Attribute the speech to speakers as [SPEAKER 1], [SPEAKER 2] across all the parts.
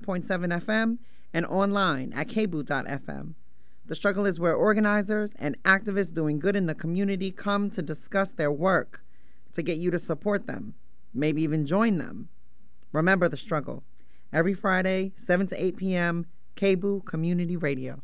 [SPEAKER 1] 106.7 FM and online at kbu.fm. The Struggle is where organizers and activists doing good in the community come to discuss their work, to get you to support them, maybe even join them. Remember The Struggle, every Friday, 7 to 8 p.m., KBOO Community Radio.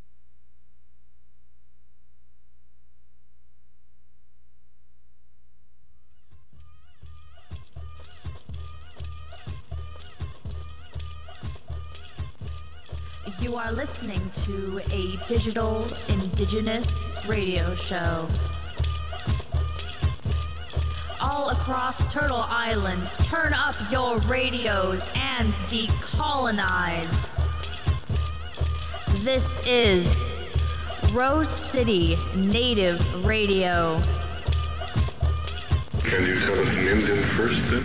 [SPEAKER 2] You are listening to a digital indigenous radio show. All across Turtle Island, turn up your radios and decolonize. This is Rose City Native Radio.
[SPEAKER 3] Can you tell us an Indian first then?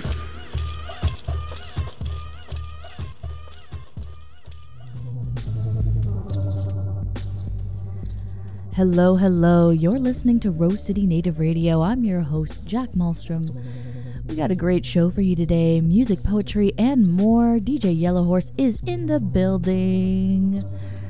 [SPEAKER 4] Hello, hello. You're listening to Rose City Native Radio. I'm your host, Jack Malmstrom. We got a great show for you today. Music, poetry, and more. DJ Yellowhorse is in the building.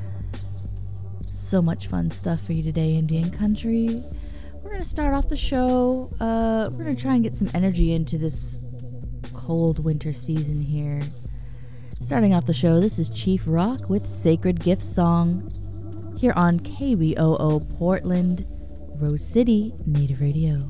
[SPEAKER 4] So much fun stuff for you today, Indian country. We're going to start off the show. We're going to try and get some energy into this cold winter season here. Starting off the show, this is Chief Rock with Sacred Gift Song, here on KBOO Portland, Rose City Native Radio.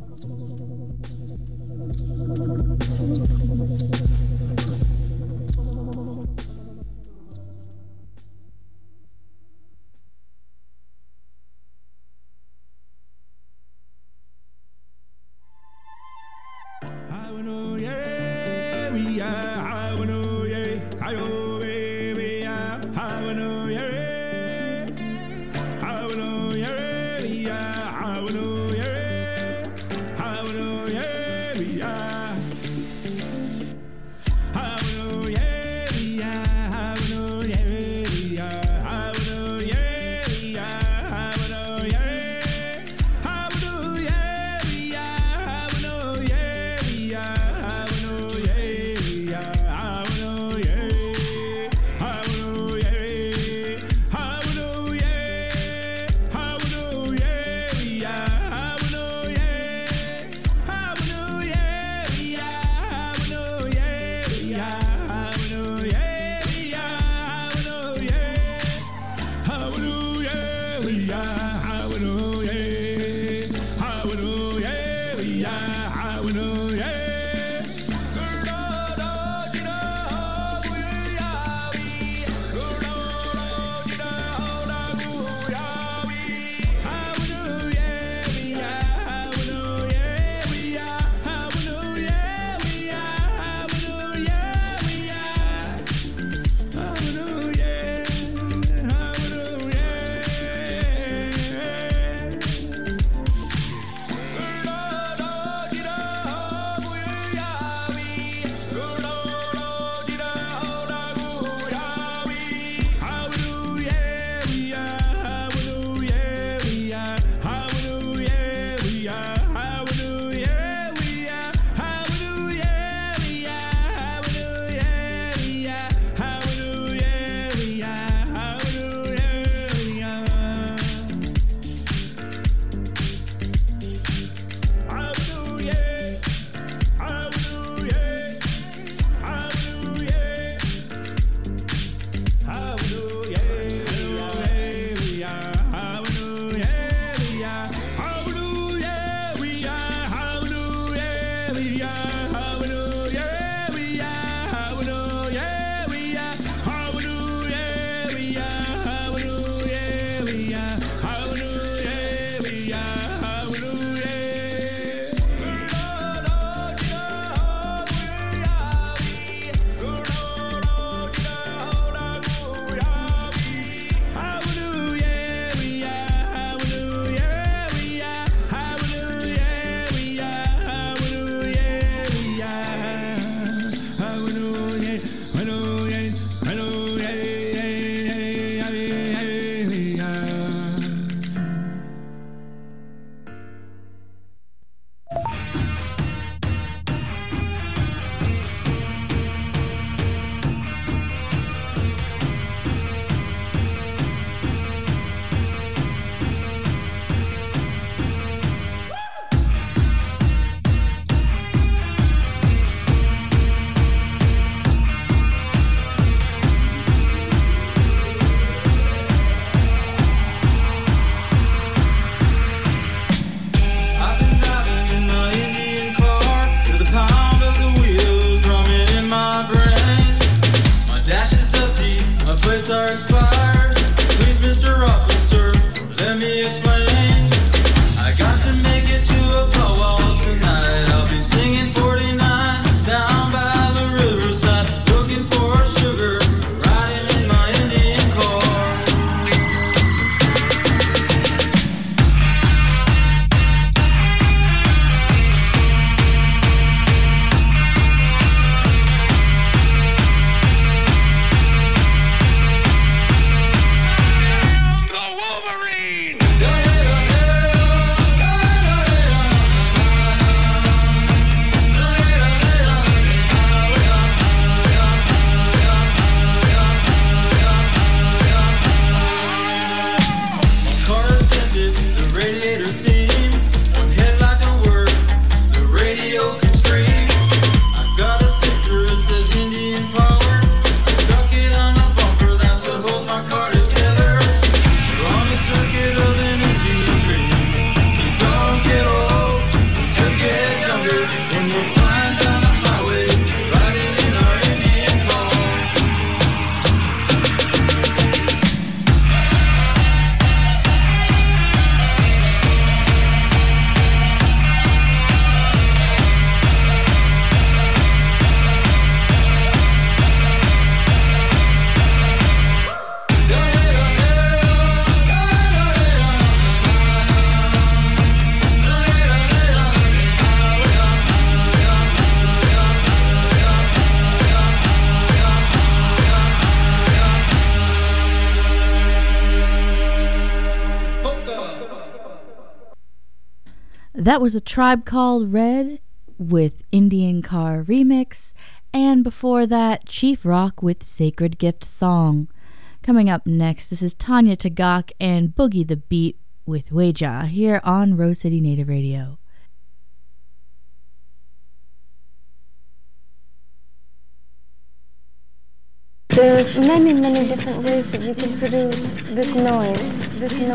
[SPEAKER 5] permits are expired. Please, Mr. Officer, let me explain. I got to make it to a powwow tonight. I'll be singing 49 down by the riverside, looking for sugar, riding in my Indian car.
[SPEAKER 4] That was A Tribe Called Red with Indian Car Remix, and before that, Chief Rock with Sacred Gift Song. Coming up next, this is Tanya Tagaq and Boogie the Beat with Weja here on Rose City Native Radio.
[SPEAKER 6] There's many different ways that you can produce this noise.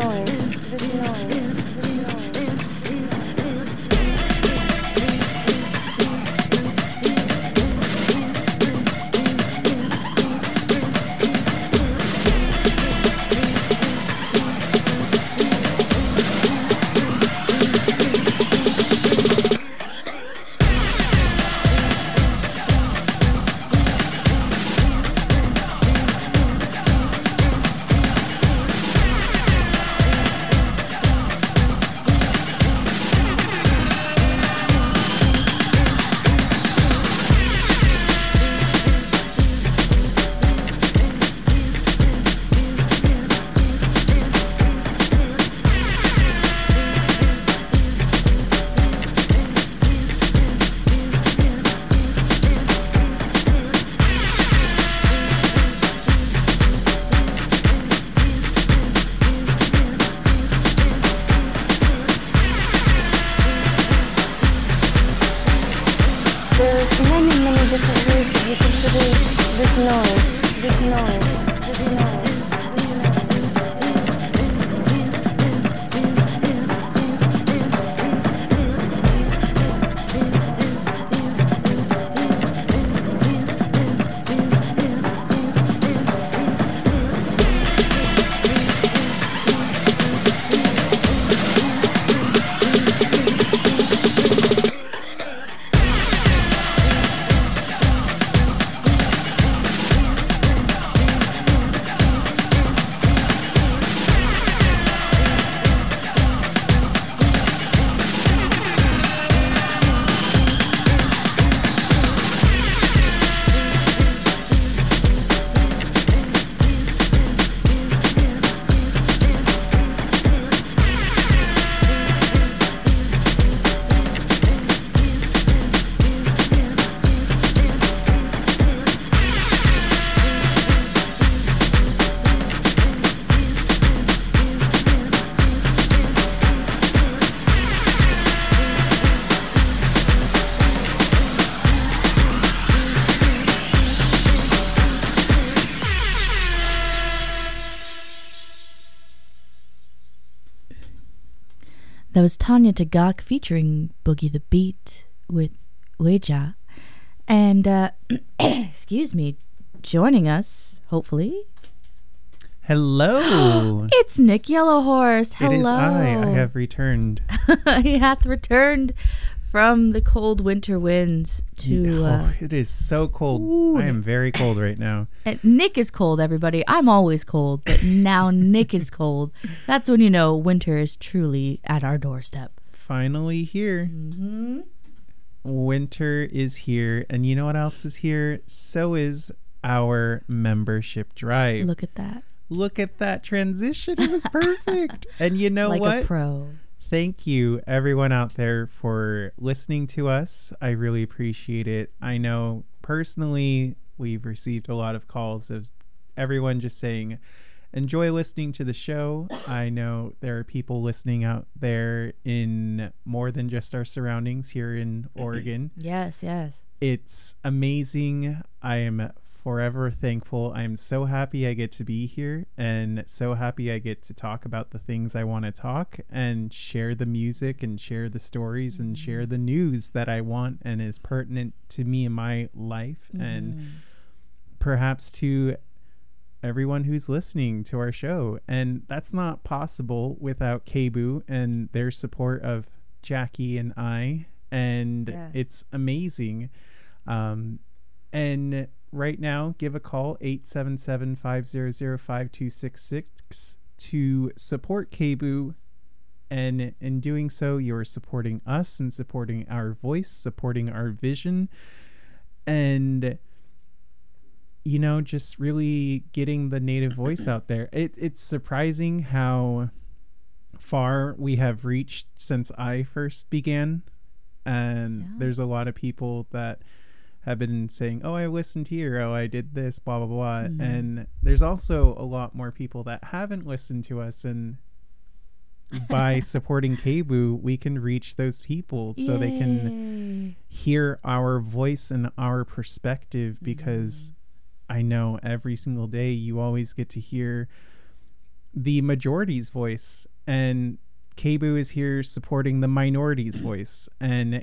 [SPEAKER 4] That was Tanya Tagaq featuring Boogie the Beat with Weja. And, excuse me, joining us, hopefully,
[SPEAKER 7] Hello.
[SPEAKER 4] It's Nick Yellowhorse. Hello.
[SPEAKER 7] It is I have returned.
[SPEAKER 4] He hath returned from the cold winter winds to...
[SPEAKER 7] it is so cold.
[SPEAKER 4] Ooh.
[SPEAKER 7] I am very cold right now.
[SPEAKER 4] Nick is cold, everybody. I'm always cold, but now Nick is cold. That's when you know winter is truly at our doorstep.
[SPEAKER 7] Finally here.
[SPEAKER 4] Mm-hmm.
[SPEAKER 7] Winter is here. And you know what else is here? So is our membership drive.
[SPEAKER 4] Look at that.
[SPEAKER 7] Look at that transition. It was perfect. And you know
[SPEAKER 4] like
[SPEAKER 7] what?
[SPEAKER 4] Like a pro.
[SPEAKER 7] Thank you, everyone out there, for listening to us. I really appreciate it. I know personally we've received a lot of calls of everyone just saying, enjoy listening to the show. I know there are people listening out there in more than just our surroundings here in Oregon.
[SPEAKER 4] Yes, yes.
[SPEAKER 7] It's amazing. I am forever thankful. I'm so happy I get to be here and so happy I get to talk about the things I want to talk and share the music and share the stories and share the news that I want and is pertinent to me in my life and perhaps to everyone who's listening to our show. And that's not possible without KBOO and their support of Jackie and I. And
[SPEAKER 4] yes.
[SPEAKER 7] It's amazing. And right now, give a call, 877-500-5266 to support KBOO. And in doing so, you're supporting us and supporting our voice, supporting our vision. And, you know, just really getting the Native voice out there. It's surprising how far we have reached since I first began. And there's a lot of people that have been saying, oh, I listened here, oh, I did this, blah, blah, blah. And there's also a lot more people that haven't listened to us. And by supporting KBOO, we can reach those people so they can hear our voice and our perspective, because I know every single day you always get to hear the majority's voice, and KBOO is here supporting the minority's voice. And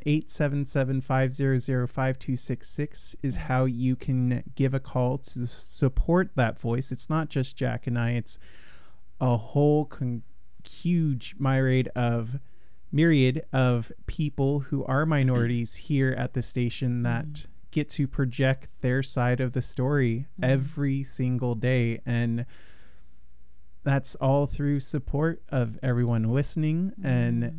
[SPEAKER 7] 877-500-5266 is how you can give a call to support that voice. It's not just Jack and I, it's a whole huge myriad of people who are minorities here at the station that get to project their side of the story every single day. And that's all through support of everyone listening. And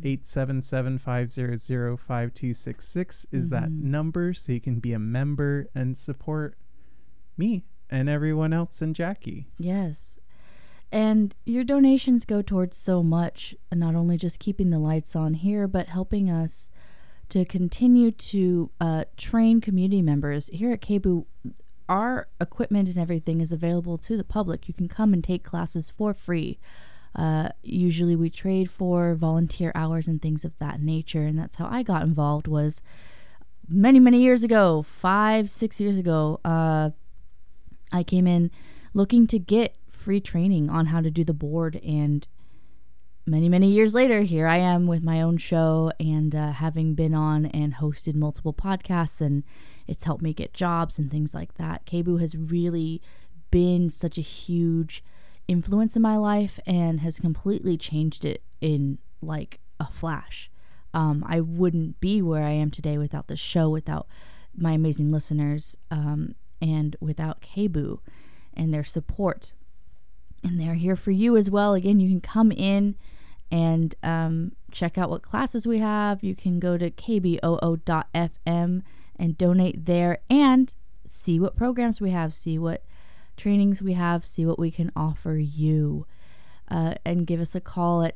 [SPEAKER 7] 877-500-5266 is that number, so you can be a member and support me and everyone else and Jackie.
[SPEAKER 4] Yes. And your donations go towards so much, not only just keeping the lights on here, but helping us to continue to train community members. Here at KBOO, our equipment and everything is available to the public. You can come and take classes for free. Usually we trade for volunteer hours and things of that nature. And that's how I got involved, was many, many years ago, 5-6 years ago. I came in looking to get free training on how to do the board. And many, many years later, here I am with my own show and having been on and hosted multiple podcasts, and it's helped me get jobs and things like that. KBOO has really been such a huge influence in my life and has completely changed it in like a flash. I wouldn't be where I am today without the show, without my amazing listeners, and without KBOO and their support. And they're here for you as well. Again, you can come in and check out what classes we have. You can go to kboo.fm and donate there and see what programs we have, see what trainings we have, see what we can offer you. And give us a call at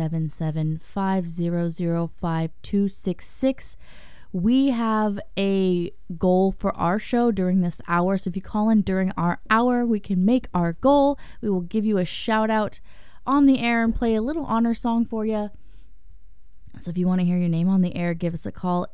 [SPEAKER 4] 877-500-5266. We have a goal for our show during this hour. So if you call in during our hour, we can make our goal. We will give you a shout out on the air and play a little honor song for you. So if you want to hear your name on the air, give us a call,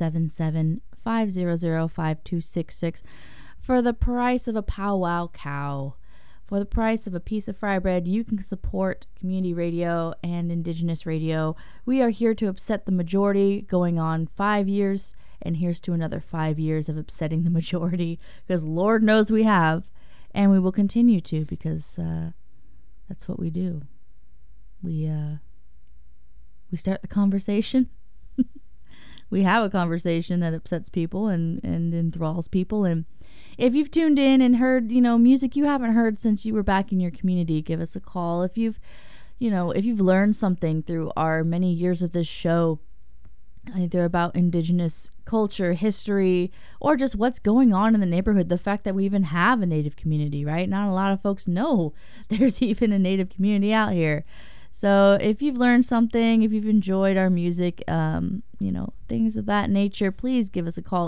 [SPEAKER 4] 877-500-5266. For the price of a powwow cow, for the price of a piece of fry bread, you can support community radio and Indigenous radio. We are here to upset the majority, going on 5 years, and here's to another 5 years of upsetting the majority, because Lord knows we have, and we will continue to, because That's what we do. We start the conversation. We have a conversation that upsets people and enthralls people. And if you've tuned in and heard, music you haven't heard since you were back in your community, give us a call. If you've learned something through our many years of this show, either about Indigenous culture, history, or just what's going on in the neighborhood, the fact that we even have a Native community, right? Not a lot of folks know there's even a Native community out here. So if you've learned something, if you've enjoyed our music, things of that nature, please give us a call,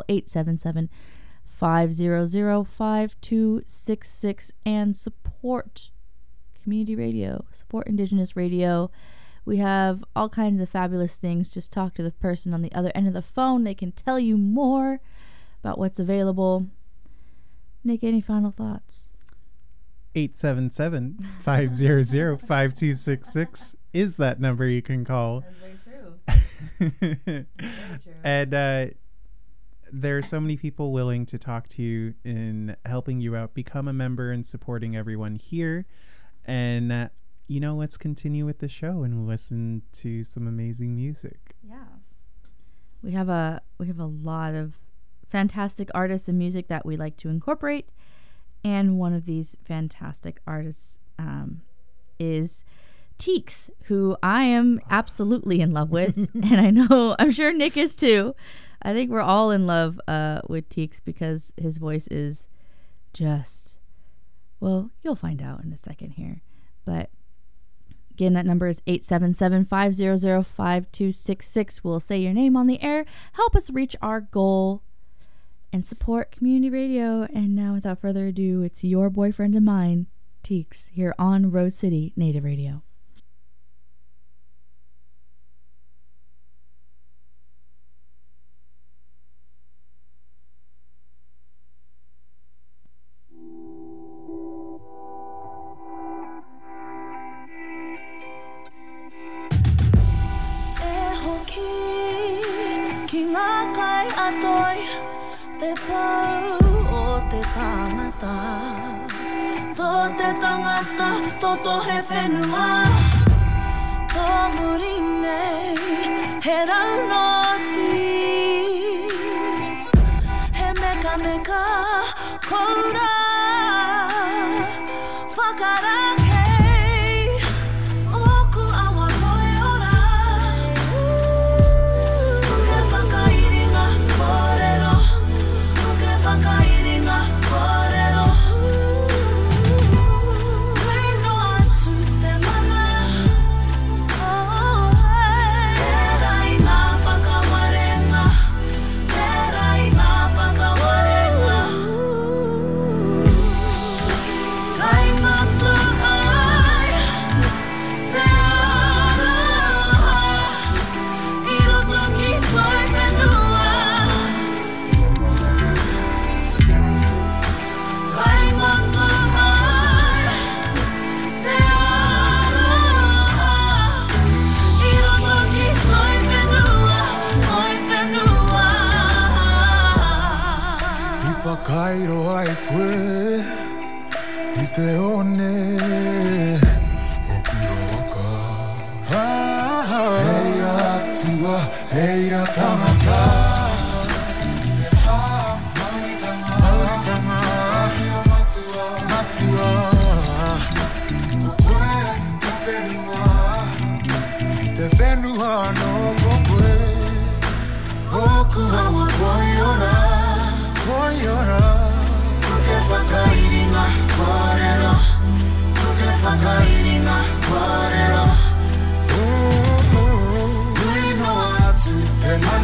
[SPEAKER 4] 877-500-5266, and support community radio, support Indigenous radio. We have all kinds of fabulous things. Just talk to the person on the other end of the phone. They can tell you more about what's available. Nick, any final thoughts?
[SPEAKER 7] 877-500-5266 is that number you can call.
[SPEAKER 4] That's very true.
[SPEAKER 7] Very true. And there are so many people willing to talk to you in helping you out. Become a member and supporting everyone here. And let's continue with the show and listen to some amazing music.
[SPEAKER 4] Yeah. We have a lot of fantastic artists and music that we like to incorporate. And one of these fantastic artists is Teeks, who I am absolutely in love with. And I'm sure Nick is too. I think we're all in love with Teeks because his voice is just, well, you'll find out in a second here. But again, that number is 877-500-5266. We'll say your name on the air. Help us reach our goal and support community radio. And now, without further ado, it's your boyfriend and mine, Teeks, here on Rose City Native Radio.
[SPEAKER 8] Te pau o te tangata, tō te tangata, toto he whenua, tō murine, he raunoti, he meka koura, whakarake, oku awa koe ora, uke whakairinga kōrero. Whakairinga kōrero, wino atu te mana, erai ngā whakawarenga, erai ngā whakawarenga. Kai ngata ai, te aroha, I roto ki koe whenua.
[SPEAKER 9] Whakairo ai koe, I te one, o kura waka. Heira atua, heira tangata, e ha, mauritanga, ahia matua, o koe te whenua no ko koe, oku awa koe ora. Uke whakairinga kōrero, uke whakairinga kōrero, ui no atu te mana.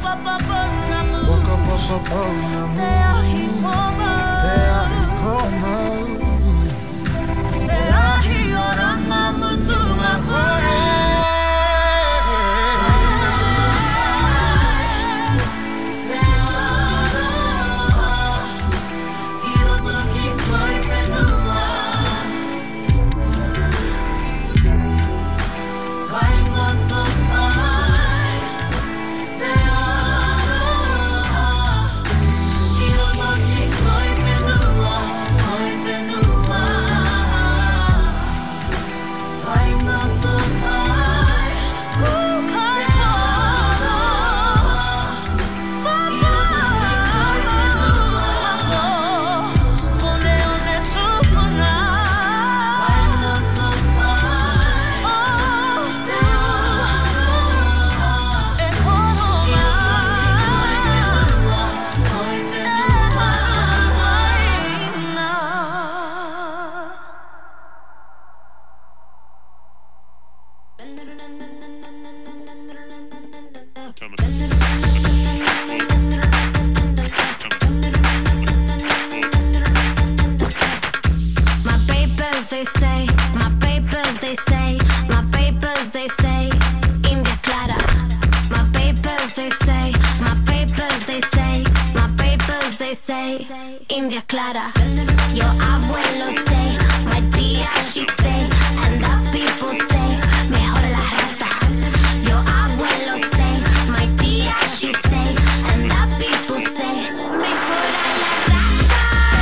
[SPEAKER 8] My papers they say, my papers they say, my papers they say, India Clara. My papers they say, my papers they say, my papers they say, India Clara. Your abuelo say, my tía she say, and the people say, mejor la raza. Your abuelo say, my tía she say, and the people say, mejor la raza.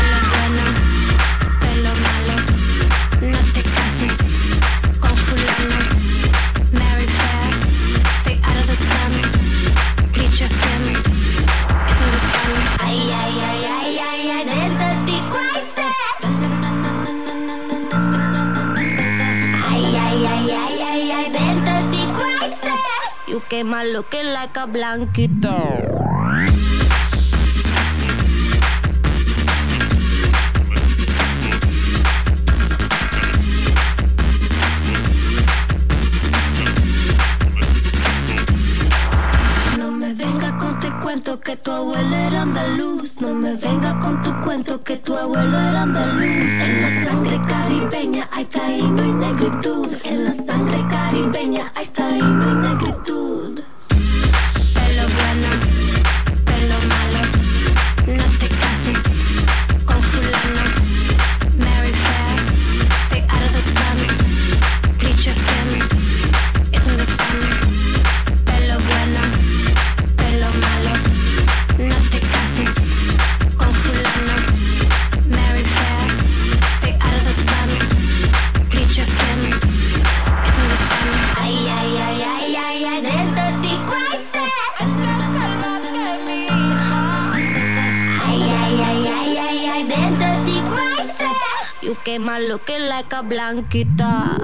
[SPEAKER 8] Pelo malo, no te cases con fulano. Marry fair, stay out of the sun. Bleach your skin, isn't this fun? Ay, ay, ay, ay, ay, ay, del dirty crazy. Ay, ay, ay, ay, ay, ay, del dirty crazy. You came out looking like a blanquito. No me venga con tu cuento que tu abuelo era andaluz. No me venga con tu cuento que tu abuelo era andaluz. En la sangre caribeña hay taíno y negritud. En la sangre caribeña hay taíno y negritud. Pelo bueno, pelo malo, no te cases con fulano. Marry fair, stay out of the sun. Bleach your skin, isn't this fun? Pelo bueno, pelo malo, no te cases con fulano. Marry fair, stay out of the sun. Bleach your skin, isn't this fun? Ay, ay, ay, ay, ay, ay, del dirty crazy. Ay, ay, ay, ay, ay, ay, del dirty crazy. You came out looking like a blanquita.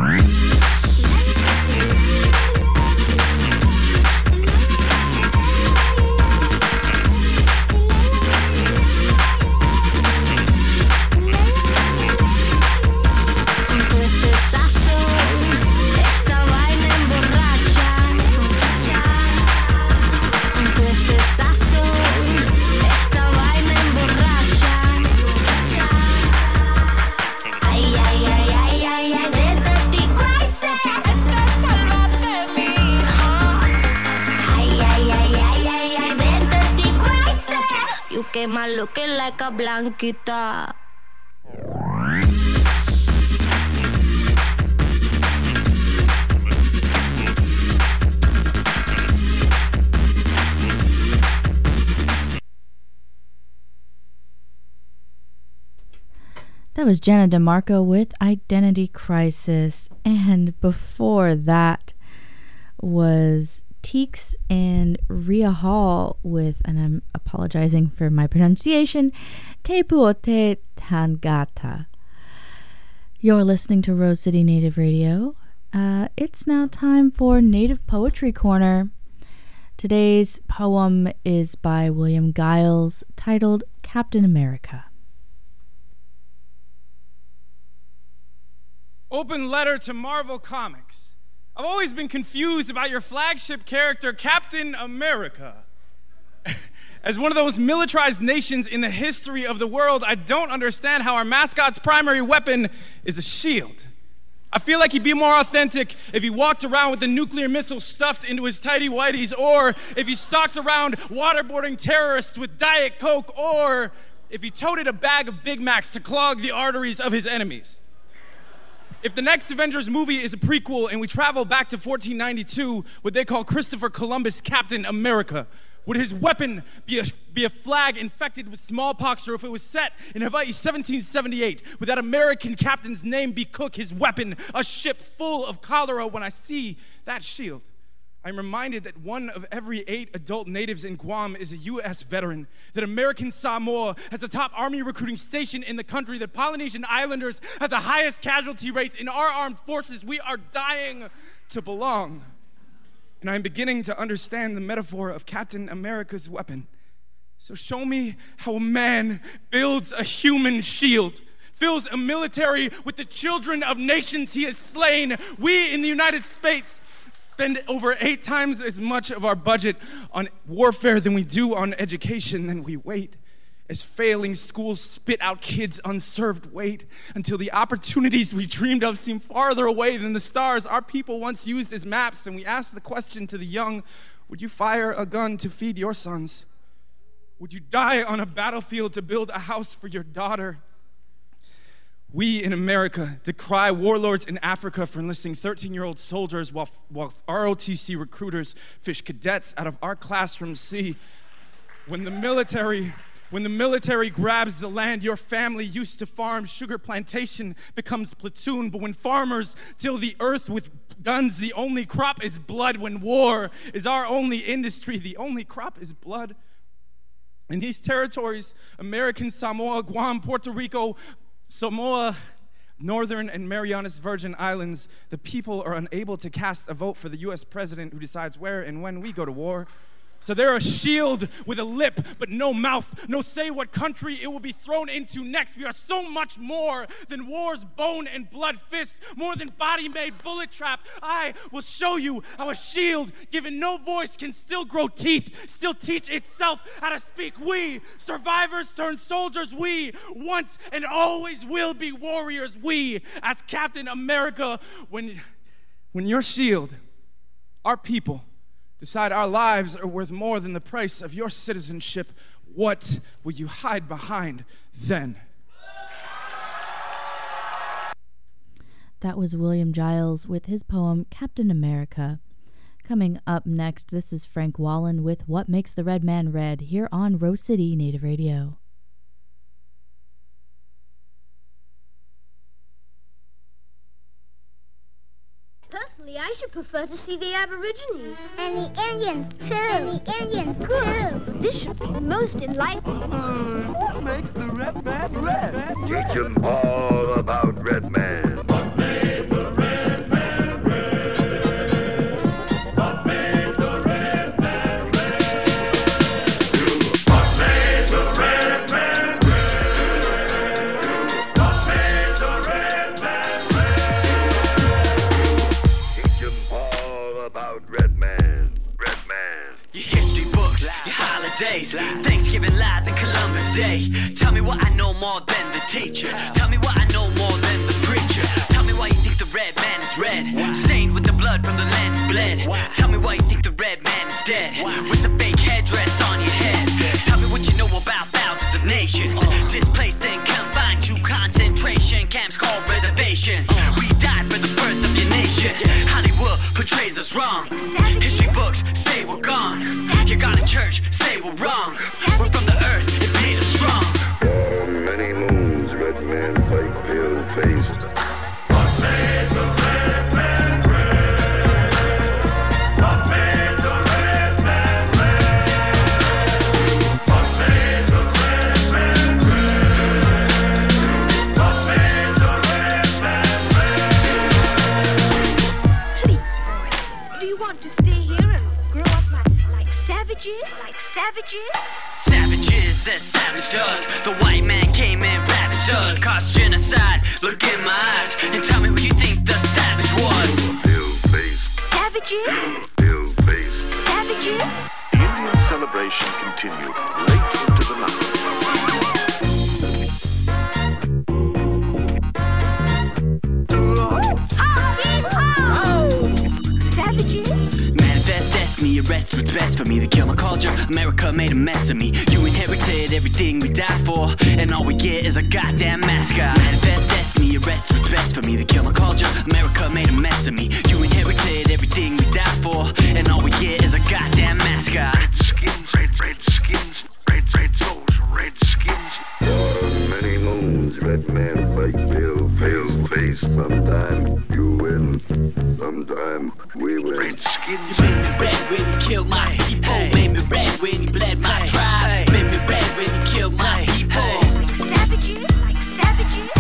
[SPEAKER 8] Con tu ese sazón, esa vaina emborracha. Con tu ese sazón, esa vaina emborracha. Ay, ay, ay, ay, ay, ay, del dirty crazy. Sálvate, mija. Ay, ay, ay, ay, ay, ay, del dirty crazy. You came out looking like a blanquita.
[SPEAKER 4] That was Jana DeMarco with Identity Crisis. And before that was Teeks and Rhea Hall with, and I'm apologizing for my pronunciation, Te Puote Tangata. You're listening to Rose City Native Radio. It's now time for Native Poetry Corner. Today's poem is by William Giles, titled Captain America.
[SPEAKER 10] Open letter to Marvel Comics. I've always been confused about your flagship character, Captain America. As one of the most militarized nations in the history of the world, I don't understand how our mascot's primary weapon is a shield. I feel like he'd be more authentic if he walked around with a nuclear missile stuffed into his tighty whities, or if he stalked around waterboarding terrorists with Diet Coke, or if he toted a bag of Big Macs to clog the arteries of his enemies. If the next Avengers movie is a prequel and we travel back to 1492, what they call Christopher Columbus Captain America, would his weapon be a flag infected with smallpox, or if it was set in Hawaii 1778, would that American captain's name be Cook, his weapon a ship full of cholera? When I see that shield, I'm reminded that 1 of every 8 adult natives in Guam is a U.S. veteran, that American Samoa has the top army recruiting station in the country, that Polynesian Islanders have the highest casualty rates in our armed forces. We are dying to belong. And I'm beginning to understand the metaphor of Captain America's weapon. So show me how a man builds a human shield, fills a military with the children of nations he has slain. We in the United States spend over 8 times as much of our budget on warfare than we do on education. Then we wait as failing schools spit out kids' unserved weight until the opportunities we dreamed of seem farther away than the stars our people once used as maps. And we ask the question to the young, would you fire a gun to feed your sons? Would you die on a battlefield to build a house for your daughter? We in America decry warlords in Africa for enlisting 13-year-old soldiers while ROTC recruiters fish cadets out of our classrooms. See, when the military grabs the land your family used to farm, sugar plantation becomes platoon. But when farmers till the earth with guns, the only crop is blood. When war is our only industry, the only crop is blood. In these territories, American Samoa, Guam, Puerto Rico, Samoa, Northern and Marianas Virgin Islands, the people are unable to cast a vote for the U.S. president who decides where and when we go to war. So they're a shield with a lip, but no mouth. No say what country it will be thrown into next. We are so much more than war's bone and blood fist, more than body-made bullet trap. I will show you how a shield given no voice can still grow teeth, still teach itself how to speak. We, survivors turned soldiers, we once and always will be warriors. We, as Captain America, when your shield, our people, decide our lives are worth more than the price of your citizenship, what will you hide behind then?
[SPEAKER 4] That was William Giles with his poem, Captain America. Coming up next, this is Frank Wallen with What Makes the Red Man Red, here on Rose City Native Radio.
[SPEAKER 11] Personally, I should prefer to see the Aborigines. And the Indians, too. And the Indians, too. This should be most enlightening.
[SPEAKER 9] What makes the red man red?
[SPEAKER 12] Teach 'em all about Red Man.
[SPEAKER 9] What made the red man red? What made the red man red? What made the red man red? What made the red man red?
[SPEAKER 12] Teach 'em all about Red Man. Red Man.
[SPEAKER 13] Your history books, your holidays, Thanksgiving lies and Columbus Day. Tell me what I know more than the teacher. Tell me what I know more than the preacher. Tell me why you think the red man is red, stained with the blood from the land he bled. Tell me why you think the red man is dead, with the fake headdress on your head. Tell me what you know about thousands of nations, displaced and confined to concentration camps called reservations. We died for the birth of your nation. Hollywood portrays us wrong. History books say we're gone. You got in church, say we're wrong. We're from the earth, it made us strong.
[SPEAKER 12] For many moons, Red Man fight pale-faced.
[SPEAKER 9] What made the red man red? What made the red man red? What made the red man red? What made the red man red?
[SPEAKER 11] Please, boys, do you want to stay here and grow up like savages? Like savages?
[SPEAKER 13] Savages as savage does. The white man came and ravaged us, caused genocide. Look in my eyes and tell me who you think the savage was.
[SPEAKER 12] Ill-faced.
[SPEAKER 11] Savages?
[SPEAKER 12] Ill-faced.
[SPEAKER 11] Savages?
[SPEAKER 12] Indians celebrate
[SPEAKER 3] celebration continued late into the
[SPEAKER 13] Manifest destiny, arrest what's best for me. To kill my culture, America made a mess of me. You inherited everything we died for, and all we get is a goddamn mascot. Manifest destiny, arrest what's best for me. To kill my culture, America made a mess of me. You inherited everything we died for, and all we get is a goddamn mascot.
[SPEAKER 3] red skins, red souls, red skins.
[SPEAKER 12] Many moons, red man fight, pale face. Sometime you win, sometime we win.
[SPEAKER 3] Red skins.
[SPEAKER 13] You made me red when you killed my people. Made me red when you bled my tribe. Made me red when you killed my people.
[SPEAKER 11] Savages, like savages.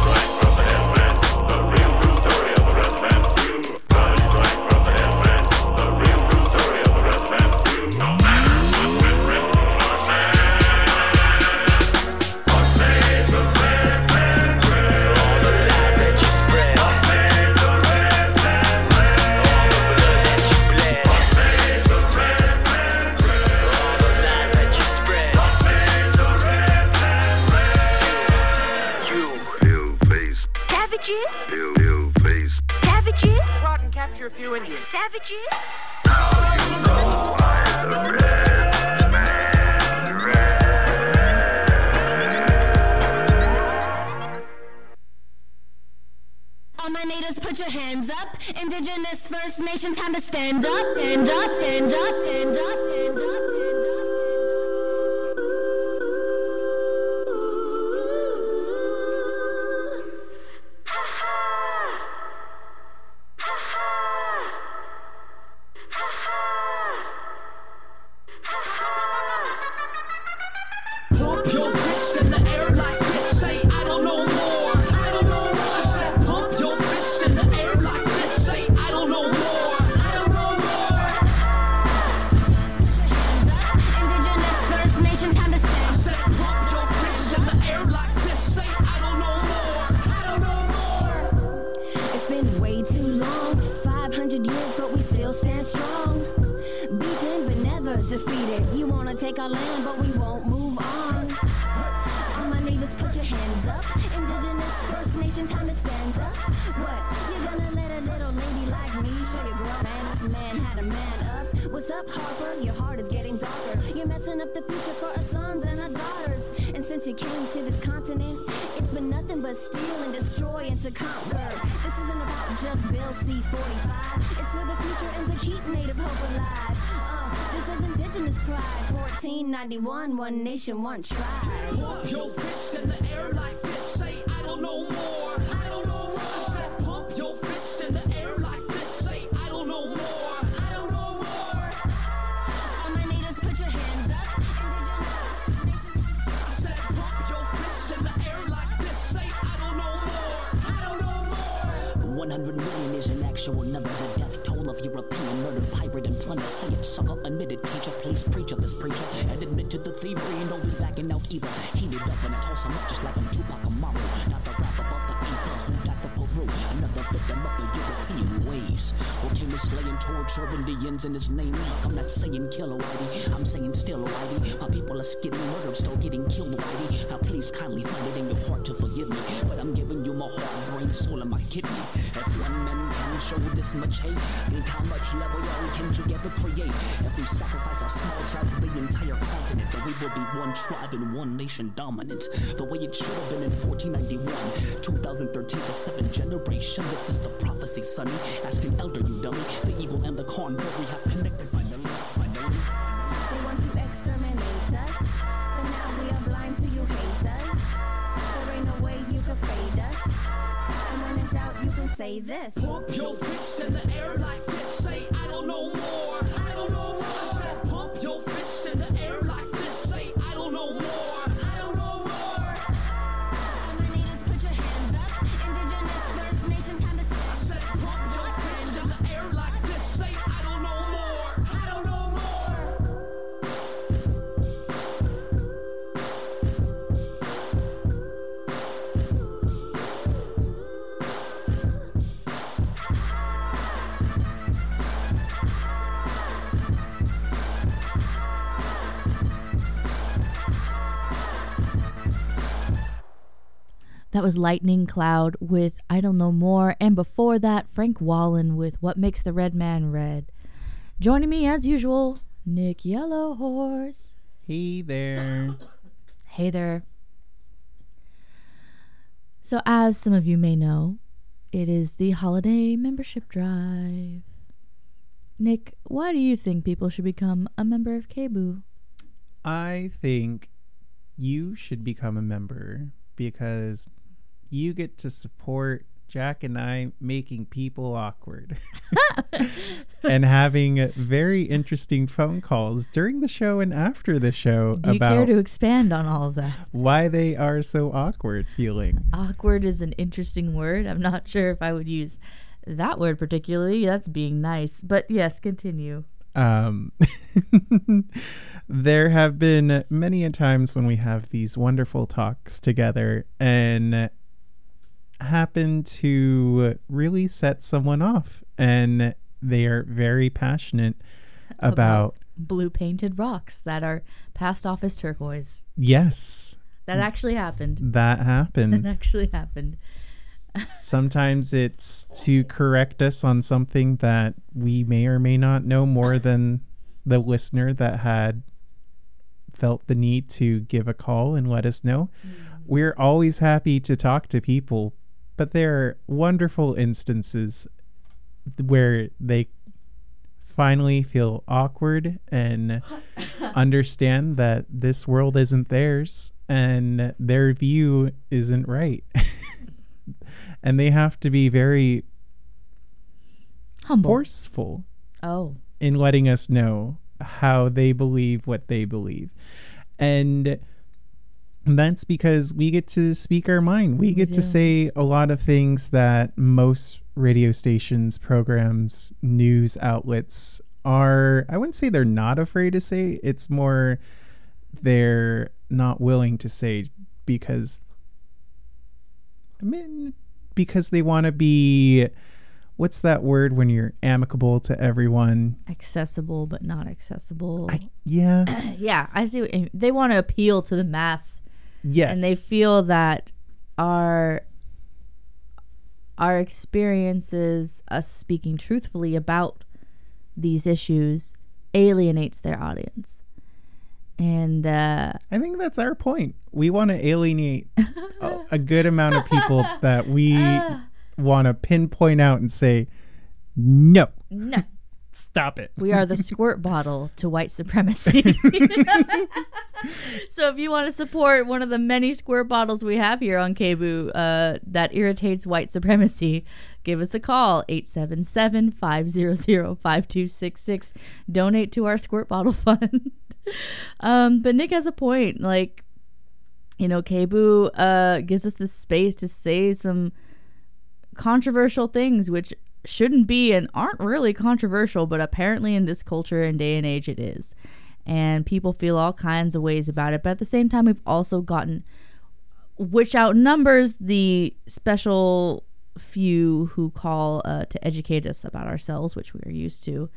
[SPEAKER 12] Pale face.
[SPEAKER 11] Savages?
[SPEAKER 14] Go out and capture a few Indians.
[SPEAKER 11] Savages?
[SPEAKER 8] All my natives, put your hands up. Indigenous First Nation, time to stand up. Stand up, stand up, stand up, stand up.
[SPEAKER 5] Pump your fist in the air like this, say I don't know more. I don't know more. I said pump your fist in the air like this, say I don't know more. I don't know more.
[SPEAKER 8] Indigenous First Nation, time to stand.
[SPEAKER 5] I said pump your fist in the air like this, say I don't know more. I don't know more.
[SPEAKER 8] It's been way too long, 500 years, but we still stand strong. Beaten but never defeated. You wanna take our land, but we won't move on. All my neighbors, put your hands up. Indigenous First Nation, time to stand up. What? You gonna let a little lady like me show you grown man? Man had a man up. What's up, Harper? Your heart is getting darker. You're messing up the future for our sons and our daughters. And since you came to this continent, it's been nothing but steal and destroy and to conquer. This isn't about just Bill C-45. It's for the future and to keep Native hope alive. This is Indigenous pride. 1491, one nation, one tribe.
[SPEAKER 5] Pump your fist in the air like this, say I don't know more. I don't know more. I said pump your fist in the air like this, say I don't know more. I don't know more.
[SPEAKER 8] All my natives, put your hands up.
[SPEAKER 5] I said pump your fist in the air like this, say I don't know more. I don't know more.
[SPEAKER 15] 100 million is an actual number. The death toll of European murder, pirate, and plunder. Say it, sucker, admitted teacher. Please preach of this preacher and admit to the thievery and don't be backing out either. Heated up and I toss him up just like I'm Tupac Amaru. Not the rapper but the Inca who died for Peru. Another victim of the European ways. Who came to slay and torture Indians in his name. I'm not saying kill Whitey, I'm saying still Whitey. My people are getting murdered, still getting killed Whitey. Now please kindly find it in your heart to forgive me. But I'm giving you my heart, brain, soul, and my kidney. If one man can show this much hate, then how much level y'all can together create? If we sacrifice our small tribe for the entire continent, then we will be one tribe and one nation dominant. The way it should have been in 1491, 2013, the seventh generation. This is the prophecy, sonny. Ask an elder, you dummy. The eagle and the cornberry have connected finally.
[SPEAKER 8] They want to exterminate us, but now we are blind to you hate us. There ain't no way you can fade us. And when in doubt, you can say this.
[SPEAKER 5] Pump your fist in the air like this, say I don't know more. I don't know more. I said pump your fist in the air like this, say I don't know more. I don't know more.
[SPEAKER 8] All my natives, put your hands up. Indigenous First Nation, time to stand.
[SPEAKER 5] I said pump your fist in the air like this, say I don't know more. I don't know more.
[SPEAKER 4] That was Lightning Cloud with I Don't Know More. And before that, Frank Wallen with What Makes the Red Man Red. Joining me as usual, Nick Yellowhorse.
[SPEAKER 7] Hey there.
[SPEAKER 4] Hey there. So as some of you may know, it is the holiday membership drive. Nick, why do you think people should become a member of KBOO?
[SPEAKER 7] I think you should become a member because you get to support Jack and I making people awkward and having very interesting phone calls during the show and after the show
[SPEAKER 4] Do you
[SPEAKER 7] about
[SPEAKER 4] care to expand on all of that?
[SPEAKER 7] why they are so awkward feeling.
[SPEAKER 4] Awkward is an interesting word. I'm not sure if I would use that word particularly. That's being nice. But yes, continue.
[SPEAKER 7] There have been many a times when we have these wonderful talks together and happen to really set someone off, and they are very passionate about
[SPEAKER 4] blue painted rocks that are passed off as turquoise.
[SPEAKER 7] Yes,
[SPEAKER 4] that actually happened.
[SPEAKER 7] That happened.
[SPEAKER 4] That actually happened.
[SPEAKER 7] Sometimes it's to correct us on something that we may or may not know more than the listener that had felt the need to give a call and let us know. We're always happy to talk to people, but there are wonderful instances where they finally feel awkward and understand that this world isn't theirs and their view isn't right. And they have to be very
[SPEAKER 4] humble,
[SPEAKER 7] forceful in letting us know how they believe what they believe. And that's because we get to speak our mind. We get to say a lot of things that most radio stations, programs, news outlets are, I wouldn't say they're not afraid to say. It's more they're not willing to say because they want to be, what's that word when you're amicable to everyone?
[SPEAKER 4] Accessible, but not accessible.
[SPEAKER 7] Yeah.
[SPEAKER 4] Yeah, I see. What you mean. They want to appeal to the mass.
[SPEAKER 7] Yes.
[SPEAKER 4] And they feel that our experiences, us speaking truthfully about these issues, alienates their audience. And
[SPEAKER 7] I think that's our point. We want to alienate a good amount of people that we want to pinpoint out and say, no, stop it.
[SPEAKER 4] We are the squirt bottle to white supremacy. So if you want to support one of the many squirt bottles we have here on KBOO that irritates white supremacy, give us a call, 877-500-5266. Donate to our squirt bottle fund. But Nick has a point. Like, you know, KBOO gives us this space to say some controversial things, which shouldn't be and aren't really controversial, but apparently in this culture and day and age it is. And people feel all kinds of ways about it. But at the same time, we've also gotten, which outnumbers the special few who call to educate us about ourselves, which we are used to.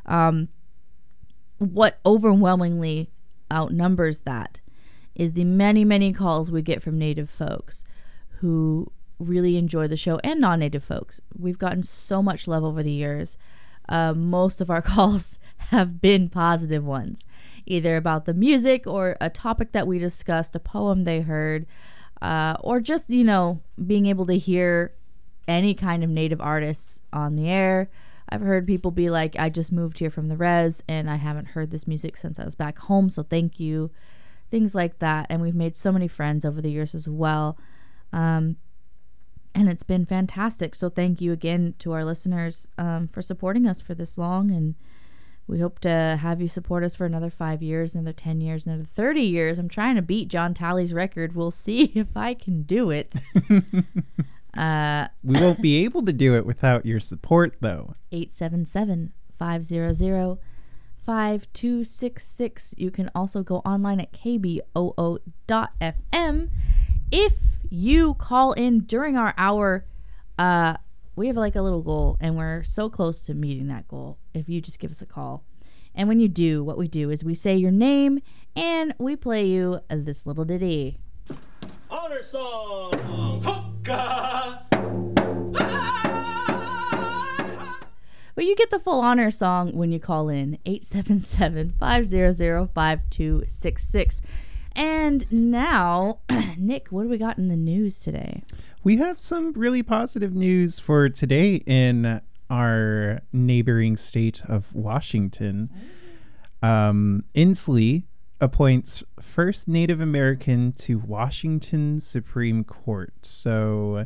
[SPEAKER 4] What overwhelmingly outnumbers that is the many, many calls we get from Native folks who really enjoy the show, and non-Native folks. We've gotten so much love over the years. Most of our calls have been positive ones, either about the music or a topic that we discussed, a poem they heard, or just, you know, being able to hear any kind of Native artists on the air. I've heard people be like, I just moved here from the res and I haven't heard this music since I was back home, so thank you. Things like that. And we've made so many friends over the years as well. And it's been fantastic. So thank you again to our listeners for supporting us for this long. And we hope to have you support us for another 5 years, another 10 years, another 30 years. I'm trying to beat John Talley's record. We'll see if I can do it.
[SPEAKER 7] We won't be able to do it without your support, though.
[SPEAKER 4] 877-500-5266. You can also go online at kboo.fm. If you call in during our hour, we have like a little goal, and we're so close to meeting that goal if you just give us a call. And when you do, what we do is we say your name and we play you this little ditty.
[SPEAKER 5] Honor song.
[SPEAKER 4] But you get the full honor song when you call in 877-500-5266. And now, Nick, what do we got in the news today?
[SPEAKER 7] We have some really positive news for today in our neighboring state of Washington. Inslee appoints first Native American to Washington Supreme Court. So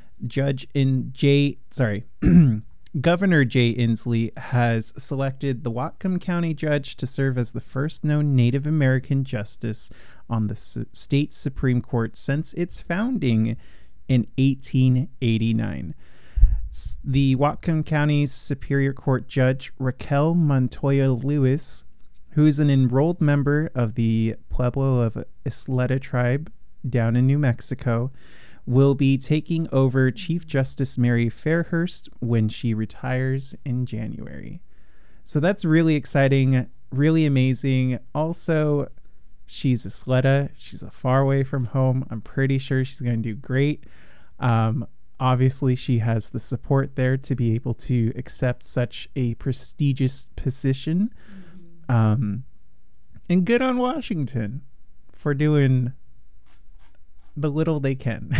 [SPEAKER 7] Governor Jay Inslee has selected the Whatcom County judge to serve as the first known Native American justice on the state Supreme Court since its founding in 1889. The Whatcom County Superior Court Judge Raquel Montoya Lewis, who is an enrolled member of the Pueblo of Isleta tribe down in New Mexico, will be taking over Chief Justice Mary Fairhurst when she retires in January. So that's really exciting, really amazing. Also, she's Isleta. She's far away from home. I'm pretty sure she's going to do great. Obviously, she has the support there to be able to accept such a prestigious position. And good on Washington for doing the little they can.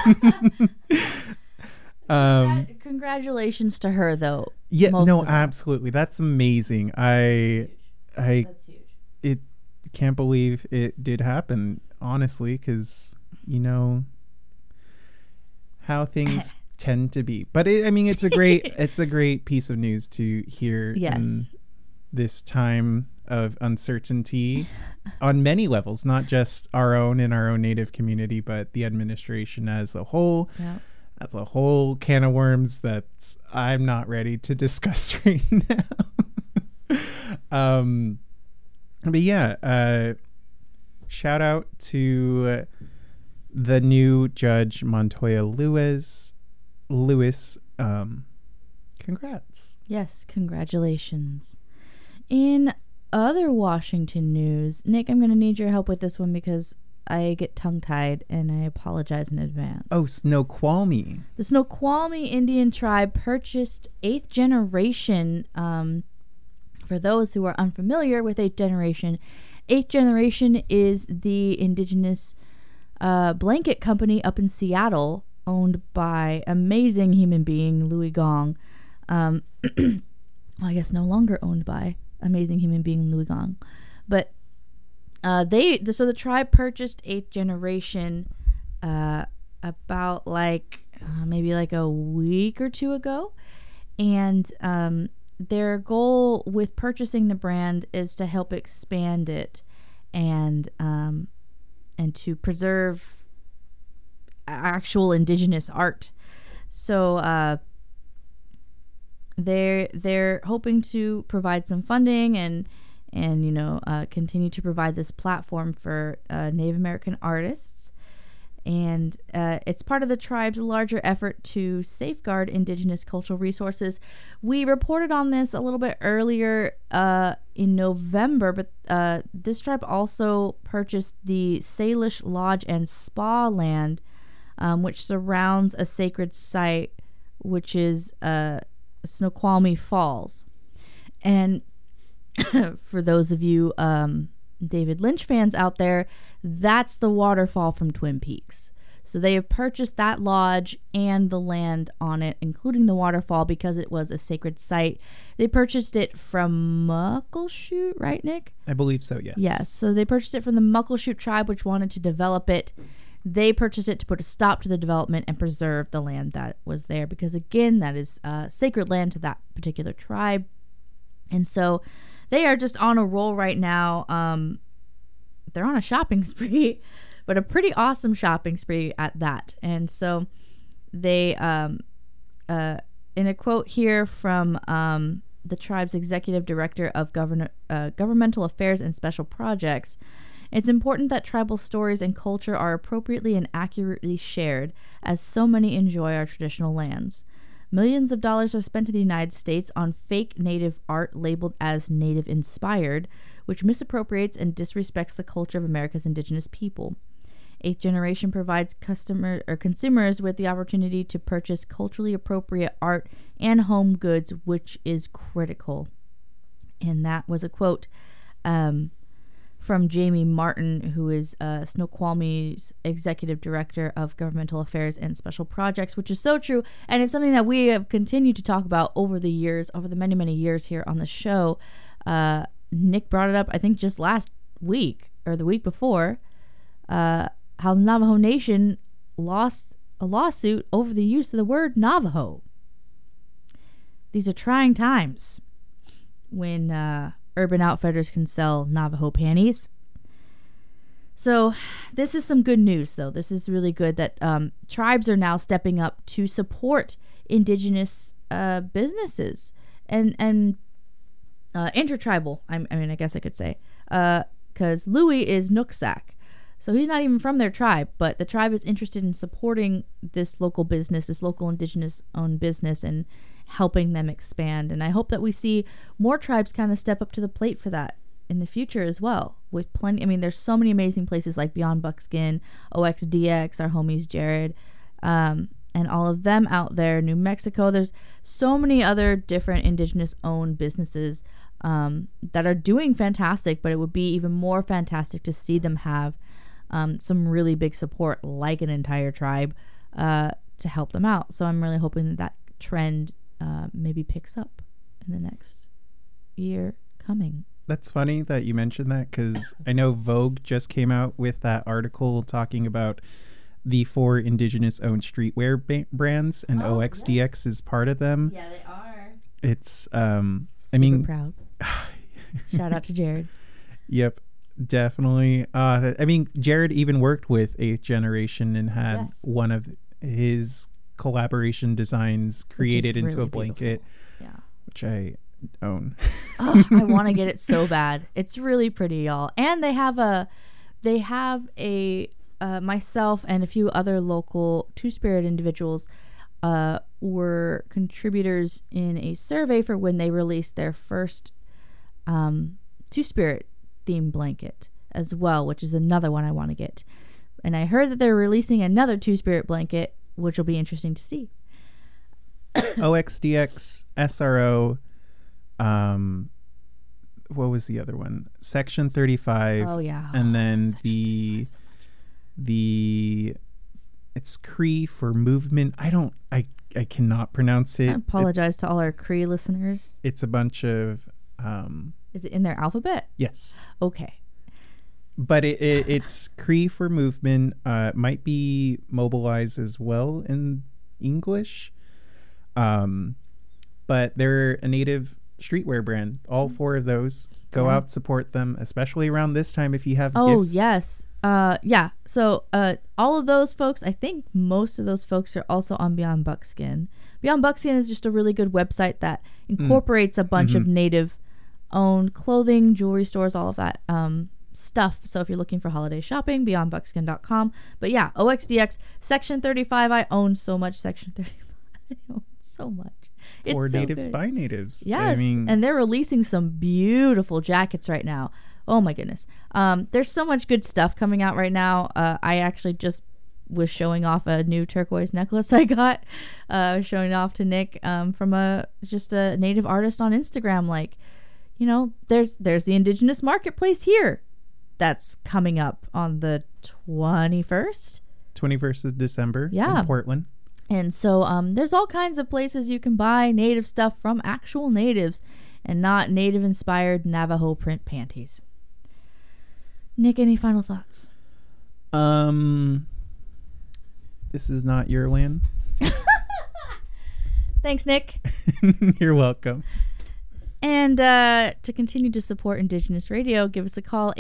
[SPEAKER 4] Congratulations to her, though.
[SPEAKER 7] Yeah, no, absolutely. That's amazing. That's huge. Can't believe it did happen, honestly, because you know how things tend to be. But it's a great piece of news to hear in this time of uncertainty on many levels, not just our own in our own Native community, but the administration as a whole. Yep. That's a whole can of worms that I'm not ready to discuss right now. But yeah, shout out to the new Judge Montoya Lewis. Congrats.
[SPEAKER 4] Yes, congratulations. In other Washington news, Nick, I'm going to need your help with this one because I get tongue-tied and I apologize in advance.
[SPEAKER 7] Oh, Snoqualmie.
[SPEAKER 4] The Snoqualmie Indian tribe purchased 8th Generation. For those who are unfamiliar with 8th Generation, 8th Generation is the indigenous blanket company up in Seattle owned by amazing human being Louis Gong. Well, I guess no longer owned by amazing human being Louis Gong, but the tribe purchased 8th Generation about maybe a week or two ago, and their goal with purchasing the brand is to help expand it and to preserve actual indigenous art. So they're hoping to provide some funding and continue to provide this platform for Native American artists. And it's part of the tribe's larger effort to safeguard indigenous cultural resources. We reported on this a little bit earlier in November, but this tribe also purchased the Salish Lodge and Spa land, which surrounds a sacred site, which is Snoqualmie Falls. And for those of you David Lynch fans out there, that's the waterfall from Twin Peaks. So they have purchased that lodge and the land on it, including the waterfall, because it was a sacred site. They purchased it from Muckleshoot, right, Nick?
[SPEAKER 7] I believe so, yes.
[SPEAKER 4] Yes, so they purchased it from the Muckleshoot tribe, which wanted to develop it. They purchased it to put a stop to the development and preserve the land that was there, because, again, that is sacred land to that particular tribe. And so they are just on a roll right now. They're on a shopping spree, but a pretty awesome shopping spree at that. And so they, in a quote here from the tribe's executive director of governmental affairs and special projects, it's important that tribal stories and culture are appropriately and accurately shared, as so many enjoy our traditional lands. Millions of dollars are spent in the United States on fake Native art labeled as Native-inspired, which misappropriates and disrespects the culture of America's indigenous people. Eighth Generation provides consumers with the opportunity to purchase culturally appropriate art and home goods, which is critical. And that was a quote from Jamie Martin, who is Snoqualmie's Executive Director of Governmental Affairs and Special Projects, which is so true. And it's something that we have continued to talk about over the years, over the many, many years here on the show. Nick brought it up, I think, just last week or the week before, how the Navajo Nation lost a lawsuit over the use of the word Navajo. These are trying times when Urban Outfitters can sell Navajo panties. So this is some good news, though. This is really good that tribes are now stepping up to support indigenous businesses and intertribal. I mean, I guess I could say, because Louis is Nooksack. So he's not even from their tribe, but the tribe is interested in supporting this local business, this local indigenous-owned business, and helping them expand. And I hope that we see more tribes kind of step up to the plate for that in the future as well. With plenty, I mean, there's so many amazing places like Beyond Buckskin, OXDX, our homies Jared, and all of them out there. New Mexico. There's so many other different indigenous-owned businesses that are doing fantastic, but it would be even more fantastic to see them have some really big support, like an entire tribe, to help them out. So I'm really hoping that trend maybe picks up in the next year coming.
[SPEAKER 7] That's funny that you mentioned that, because I know Vogue just came out with that article talking about the 4 indigenous-owned streetwear brands, and OXDX is part of them.
[SPEAKER 4] Yeah, they are.
[SPEAKER 7] It's,
[SPEAKER 4] Super proud. Shout out to Jared.
[SPEAKER 7] Yep. Definitely. I mean, Jared even worked with Eighth Generation and had one of his collaboration designs created into
[SPEAKER 4] really
[SPEAKER 7] a blanket, which I own.
[SPEAKER 4] Oh, I want to get it so bad. It's really pretty, y'all. And they have a myself and a few other local Two-Spirit individuals were contributors in a survey for when they released their first Two-Spirit theme blanket as well, which is another one I want to get. And I heard that they're releasing another Two-Spirit blanket, which will be interesting to see.
[SPEAKER 7] OXDX, SRO, what was the other one? Section 35.
[SPEAKER 4] Oh yeah.
[SPEAKER 7] And then the it's Cree for movement. I cannot pronounce it.
[SPEAKER 4] I apologize to all our Cree listeners.
[SPEAKER 7] It's a bunch of
[SPEAKER 4] is it in their alphabet?
[SPEAKER 7] Yes.
[SPEAKER 4] Okay.
[SPEAKER 7] But it's Cree for movement. Might be mobilized as well in English. But they're a native streetwear brand. All 4 of those. Go out, support them, especially around this time if you have gifts.
[SPEAKER 4] Oh, yes. Yeah. So all of those folks, I think most of those folks are also on Beyond Buckskin. Beyond Buckskin is just a really good website that incorporates a bunch of native-owned clothing, jewelry stores, all of that stuff. So if you're looking for holiday shopping, beyondbuckskin.com. But yeah, OXDX, Section 35. I own so much Section 35. I own so much.
[SPEAKER 7] For
[SPEAKER 4] it's so
[SPEAKER 7] natives
[SPEAKER 4] good.
[SPEAKER 7] by natives.
[SPEAKER 4] Yes.
[SPEAKER 7] I mean,
[SPEAKER 4] and they're releasing some beautiful jackets right now. Oh my goodness. There's so much good stuff coming out right now. I actually just was showing off a new turquoise necklace I got, showing off to Nick from a native artist on Instagram. Like, you know, there's the indigenous marketplace here that's coming up on the 21st
[SPEAKER 7] of December
[SPEAKER 4] in
[SPEAKER 7] Portland.
[SPEAKER 4] And so there's all kinds of places you can buy native stuff from actual natives and not native inspired Navajo print panties. Nick, any final thoughts?
[SPEAKER 7] This is not your land.
[SPEAKER 4] Thanks, Nick.
[SPEAKER 7] You're welcome.
[SPEAKER 4] And to continue to support Indigenous Radio, give us a call,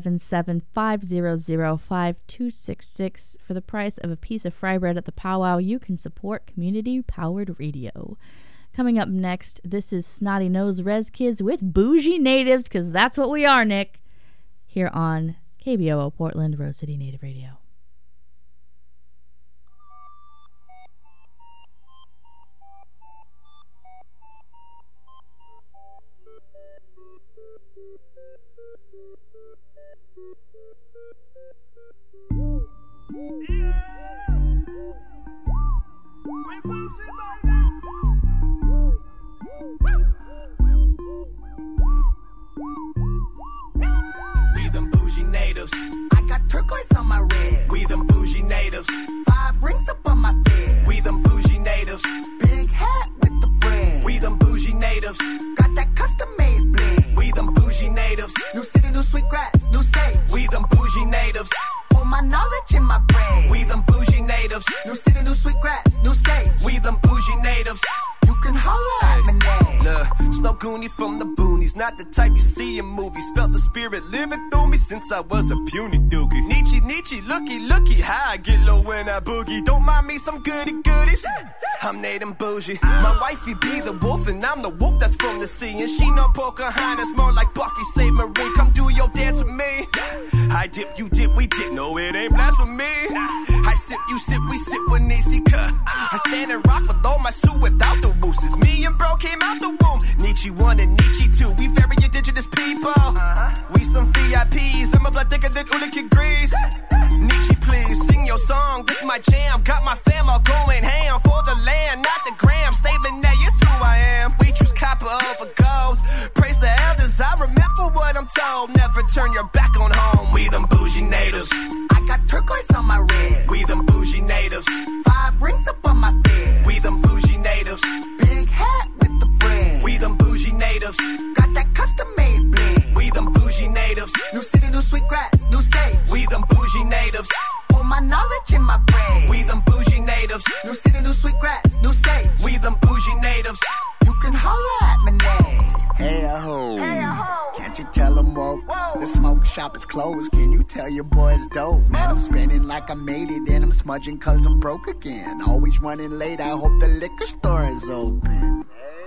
[SPEAKER 4] 877-500-5266. For the price of a piece of fry bread at the powwow, you can support community-powered radio. Coming up next, this is Snotty Nose Res Kids with Bougie Natives, because that's what we are, Nick, here on KBOO Portland, Rose City Native Radio.
[SPEAKER 14] natives. I got turquoise on my red. We them bougie natives. 5 rings up on my fed. We them bougie natives. Big hat with the brand. We them bougie natives. Got that custom made bling. We them bougie natives. New city, new sweet grass, new sage. We them bougie natives. All my knowledge in my brain. We them bougie natives. New city, new sweet grass, new sage. We them bougie natives. You can holler at my name.
[SPEAKER 16] Look, Snow Goonie from the boonies, not the type you see in movies. Felt the spirit living through me since I was a puny dookie. Nietzsche, looky, how I get low when I boogie. Don't mind me, some goody goodies. I'm Nate and bougie. My wifey be the wolf, and I'm the wolf that's from the sea. And she no Pocahontas, more like Buffy Saint Marie. Come do your dance with me. I dip, you dip, we dip. No, it ain't blasphemy. I sip, you sip, we sip with Nietzsche. I stand and rock with all my suit without the roosters. Me and bro came out the womb. Nietzsche 1 and Nietzsche 2. We very indigenous people. We some VIPs. I'm a blood thicker than Ulick Grease. Nietzsche, please sing your song. This my jam. Got my fam all going ham for the land, not the gram. Statement that is who I am. We choose copper over gold. Praise the elders. I remember what I'm told. Never turn your back on home. We them bougie natives. I got turquoise on my red. We them bougie natives. 5 rings up on my fed. We them bougie natives. Big hat with the brand. We them bougie natives. Got that custom made bling. We them bougie natives. New city, new sweet grass, new sage. We them bougie natives. All my knowledge in my brain. We them bougie natives. New city, new sweet grass, new sage. We them bougie natives. You can holler at my name.
[SPEAKER 17] Hey, ho. Can't you tell them woke? The smoke shop is closed. Can you tell your boys dope? Man, I'm spinning like I made it, and I'm smudging cause I'm broke again. Always running late, I hope the liquor store is open.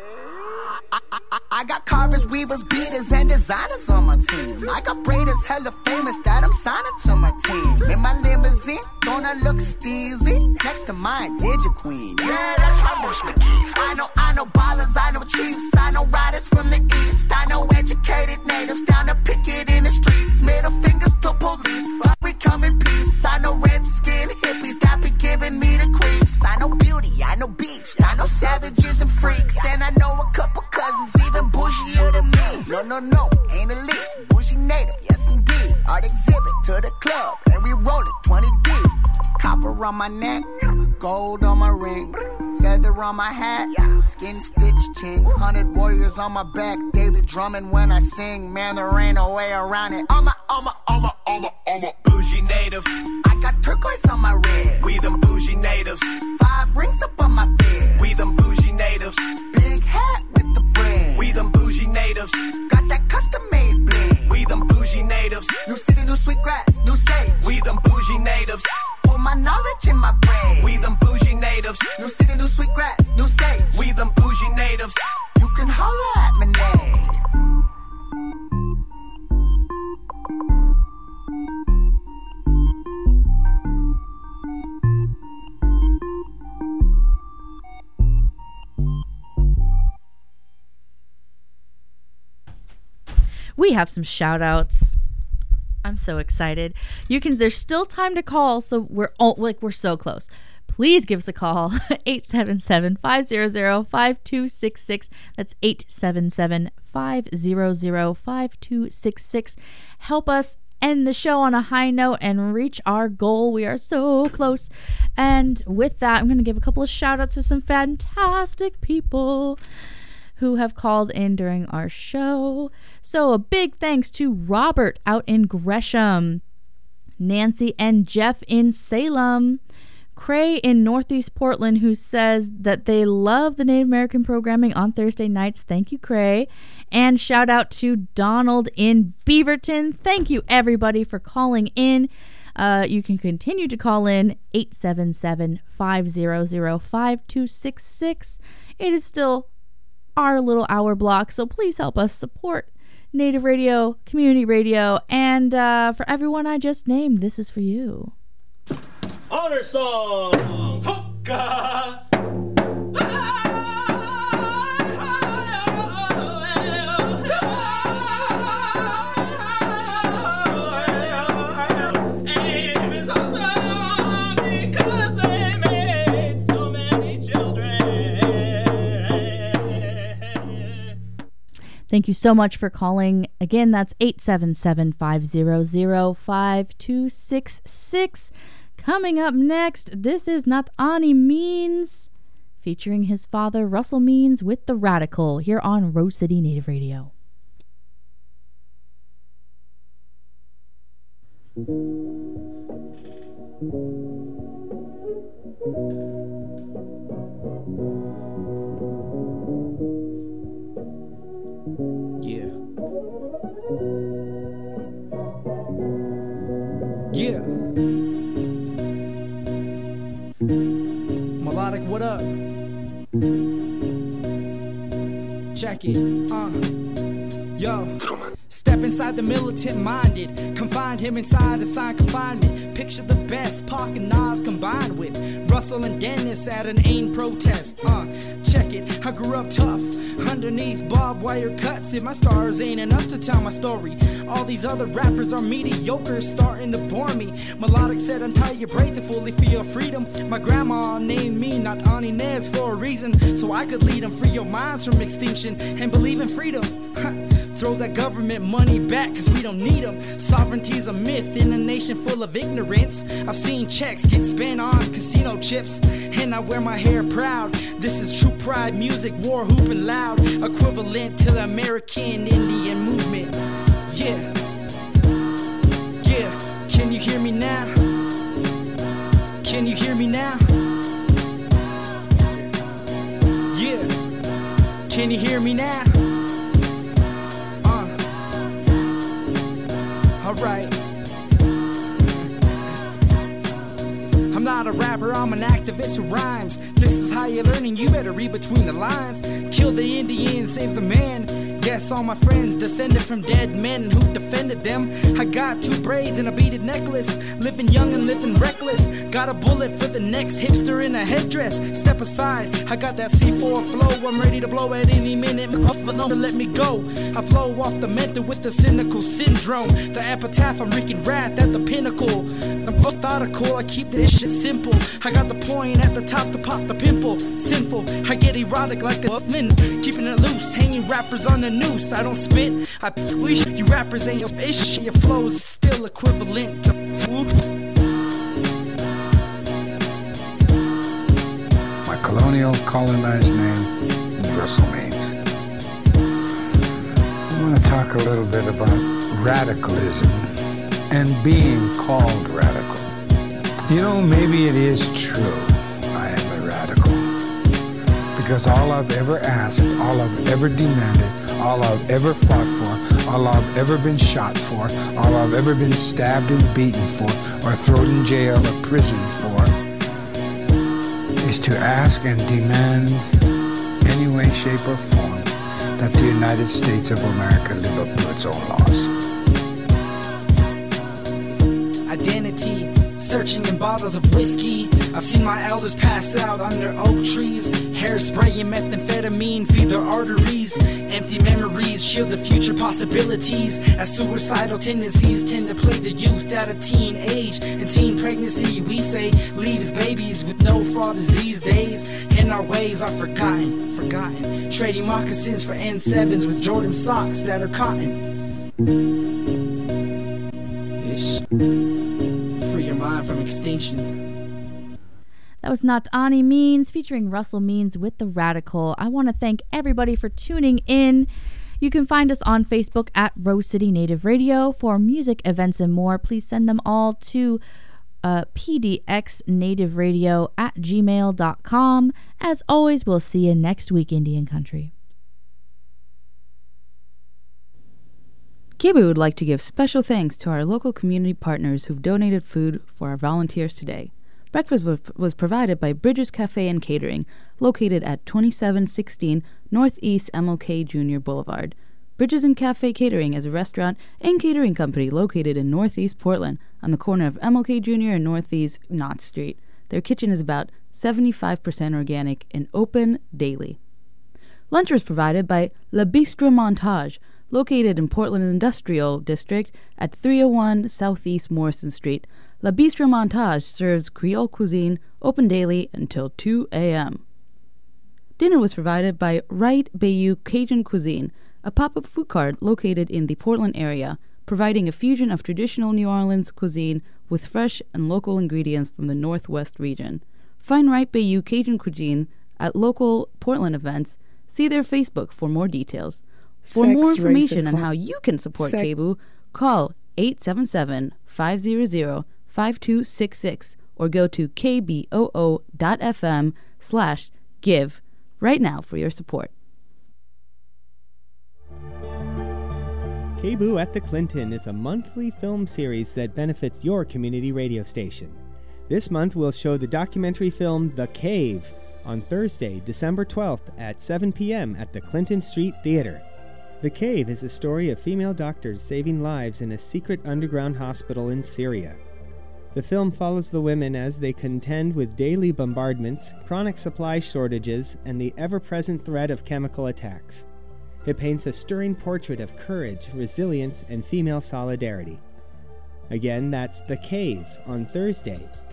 [SPEAKER 17] I got carvers, weavers, beaters, and designers on my team. I got braiders, hella famous, that I'm signing to my team. In my limousine, gonna look steezy. Next to mine, Digi Queen. Yeah, that's my Bush McGee. I know ballers, I know chiefs, I know riders from the east. I know educated natives down to picket in the streets. Middle fingers to police, but we come in peace. I know red-skinned hippies that be giving me the creeps. I know beauty, I know beach, I know savages and freaks. And I know a couple cousins even bougier than me. No, ain't elite, bougie native, yes indeed. Art exhibit to the club, and we roll it 20 deep. Copper on my neck, gold on my ring, feather on my hat, skin stitch chin. 100 warriors on my back, they be drumming when I sing. Man, there ain't no way around it. I'm a
[SPEAKER 16] bougie native.
[SPEAKER 17] I got turquoise on my red.
[SPEAKER 16] We them bougie natives.
[SPEAKER 17] 5 rings up on my fed.
[SPEAKER 16] We them bougie natives.
[SPEAKER 17] Big hat with the brand.
[SPEAKER 16] We them bougie natives.
[SPEAKER 17] Got that custom made bling.
[SPEAKER 16] We them bougie natives.
[SPEAKER 17] New city, new sweet grass, new sage.
[SPEAKER 16] We them bougie natives.
[SPEAKER 17] All my knowledge in my brain.
[SPEAKER 16] We them bougie natives.
[SPEAKER 17] New city, new sweet grass, new sage.
[SPEAKER 16] We them bougie natives.
[SPEAKER 17] You can holler at my name.
[SPEAKER 4] We have some shout outs. I'm so excited. There's still time to call, so we're so close. Please give us a call. 877-500-5266. That's 877-500-5266. Help us end the show on a high note and reach our goal. We are so close. And with that, I'm going to give a couple of shout outs to some fantastic people who have called in during our show. So a big thanks to Robert out in Gresham, Nancy and Jeff in Salem, Cray in Northeast Portland, who says that they love the Native American programming on Thursday nights. Thank you, Cray. And shout out to Donald in Beaverton. Thank you, everybody, for calling in. You can continue to call in 877-500-5266. It is still our little hour block, so please help us support Native Radio, community radio, and for everyone I just named, this is for you.
[SPEAKER 5] Honor song! Hoka!
[SPEAKER 4] Thank you so much for calling Again, that's 877-500-5266. Coming up next, this is Nathani Means, featuring his father, Russell Means, with The Radical, here on Rose City Native Radio.
[SPEAKER 18] Yeah. Yeah. Melodic, what up? Check it. Yo. Step inside the militant-minded, confined him inside assigned confinement. Picture the best, Pac and Nas combined with Russell and Dennis at an AIM protest. Check it, I grew up tough, underneath barbed wire cuts. If my stars ain't enough to tell my story, all these other rappers are mediocre, starting to bore me. Melodic said untie your break to fully feel freedom. My grandma named me Nathani Nez for a reason, so I could lead them. Free your minds from extinction and believe in freedom. Throw that government money back, cause we don't need them. Sovereignty's a myth in a nation full of ignorance. I've seen checks get spent on casino chips, and I wear my hair proud. This is true pride music, war hooping loud, equivalent to the American Indian movement. Yeah, yeah, can you hear me now? Can you hear me now? Yeah, can you hear me now? Alright. I'm not a rapper, I'm an activist who rhymes. This is how you're learning, you better read between the lines. Kill the Indian, save the man. Yes, all my friends descended from dead men who defended them. I got 2 braids and a beaded necklace, living young and living reckless. Got a bullet for the next hipster in a headdress. Step aside, I got that C4 flow. I'm ready to blow at any minute, let me go. I flow off the mental with the cynical syndrome. The epitaph, I'm wreaking wrath at the pinnacle. I'm methodical, I keep this shit simple. I got the point at the top to pop the pimple. Sinful, I get erotic like a muffin, keeping it loose, hanging rappers on the noose. I don't spit, I wish you rappers ain't your ish. Your flow's still equivalent to whoop.
[SPEAKER 19] My colonial colonized name is Russell Means. I want to talk a little bit about radicalism and being called radical. You know, maybe it is true I am a radical, because all I've ever asked, all I've ever demanded, all I've ever fought for, all I've ever been shot for, all I've ever been stabbed and beaten for, or thrown in jail or prison for, is to ask and demand, any way, shape, or form, that the United States of America live up to its own laws.
[SPEAKER 18] Identity, searching in bottles of whiskey. I've seen my elders pass out under oak trees. Hairspray and methamphetamine feed their arteries. Empty memories shield the future possibilities, as suicidal tendencies tend to plague the youth at a teen age. In teen pregnancy, we say leaves babies with no fathers these days, and our ways are forgotten. Trading moccasins for N7s with Jordan socks that are cotton. Ish. Free your mind from extinction.
[SPEAKER 4] That was Nathani Means featuring Russell Means with The Radical. I want to thank everybody for tuning in. You can find us on Facebook at Rose City Native Radio. For music, events, and more, please send them all to pdxnativeradio@gmail.com. As always, we'll see you next week, Indian Country.
[SPEAKER 20] KEBU would like to give special thanks to our local community partners who've donated food for our volunteers today. Breakfast was provided by Bridges Cafe and Catering, located at 2716 Northeast MLK Jr. Boulevard. Bridges and Cafe Catering is a restaurant and catering company located in Northeast Portland on the corner of MLK Jr. and Northeast Knott Street. Their kitchen is about 75% organic and open daily. Lunch was provided by La Bistro Montage, located in Portland Industrial District at 301 Southeast Morrison Street. La Bistro Montage serves Creole cuisine, open daily until 2 a.m. Dinner was provided by Right Bayou Cajun Cuisine, a pop-up food cart located in the Portland area, providing a fusion of traditional New Orleans cuisine with fresh and local ingredients from the Northwest region. Find Right Bayou Cajun cuisine at local Portland events. See their Facebook for more details. For more information on how you can support KBOO, call 877-500-5266 or go to kboo.fm/give right now for your support.
[SPEAKER 21] KBOO at the Clinton is a monthly film series that benefits your community radio station. This month we'll show the documentary film The Cave on Thursday, December 12th at 7 p.m. at the Clinton Street Theater. The Cave is a story of female doctors saving lives in a secret underground hospital in Syria. The film follows the women as they contend with daily bombardments, chronic supply shortages, and the ever-present threat of chemical attacks. It paints a stirring portrait of courage, resilience, and female solidarity. Again, that's The Cave on Thursday,